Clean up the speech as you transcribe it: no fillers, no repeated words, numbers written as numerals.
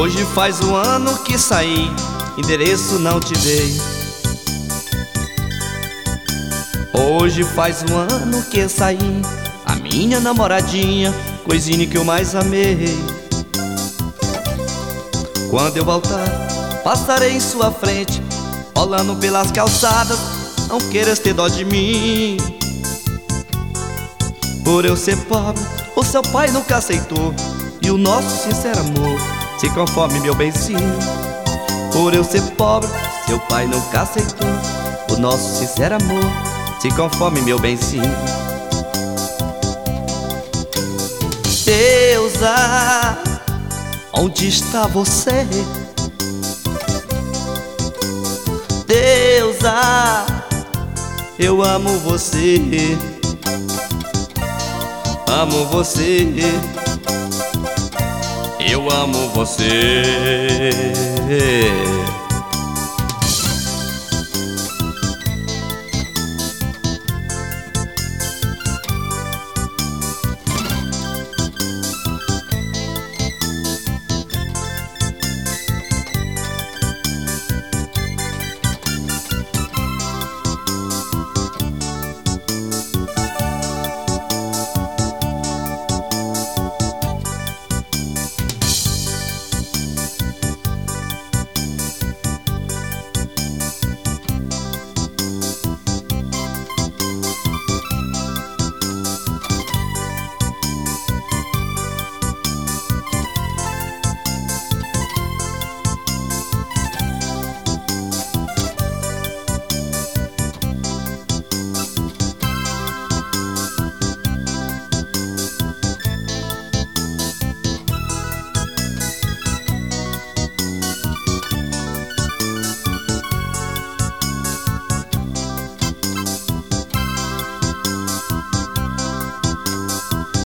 Hoje faz um ano que saí, endereço não te dei. Hoje faz um ano que saí, a minha namoradinha, coisinha que eu mais amei. Quando eu voltar, passarei em sua frente, rolando pelas calçadas, não queiras ter dó de mim. Por eu ser pobre, o seu pai nunca aceitou, e o nosso sincero amor se conforme, meu benzinho. Por eu ser pobre, seu pai nunca aceitou, o nosso sincero amor se conforme, meu benzinho. Deusa, onde está você? Deusa, eu amo você. Amo você. Eu amo você.